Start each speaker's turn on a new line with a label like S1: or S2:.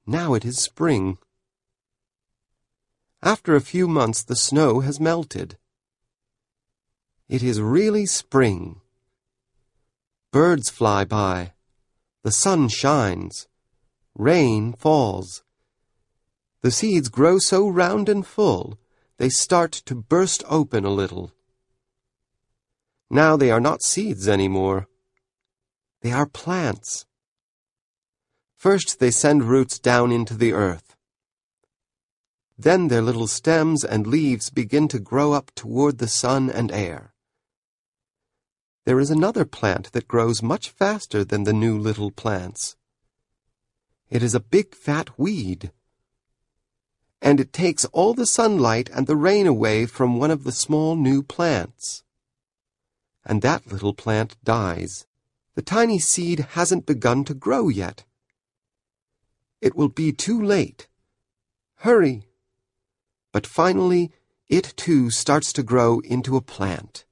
S1: Now it is spring. After a few months, the snow has melted. It is really spring. Birds fly by. The sun shines. Rain falls. The seeds grow so round and full, they start to burst open a little. Now they are not seeds anymore. They are plants. First they send roots down into the earth. Then their little stems and leaves begin to grow up toward the sun and air. There is another plant that grows much faster than the new little plants. It is a big fat weed, and it takes all the sunlight and the rain away from one of the small new plants. And that little plant dies. The tiny seed hasn't begun to grow yet. It will be too late. Hurry! But finally, it too starts to grow into a plant.